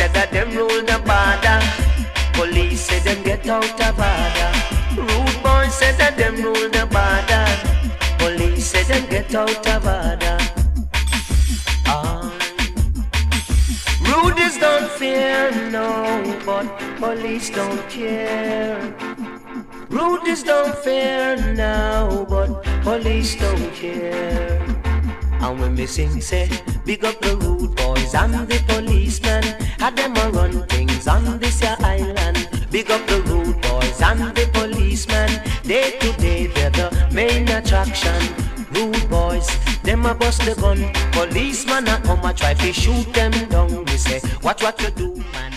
said that them rule the border. Police say them get out of order. Rude boys say that them rule the border. Police say them get out of order. Rudies don't fear, no, but police don't care. Rudies don't fear now, but police don't care. And when me sing say, big up the rude boys and the policemen, had them a run things on this here island. Big up the rude boys and the policemen, day to day they're the main attraction. Rude boys, them a bust the gun, policeman a come a try to shoot them down. We say, watch what you do, man.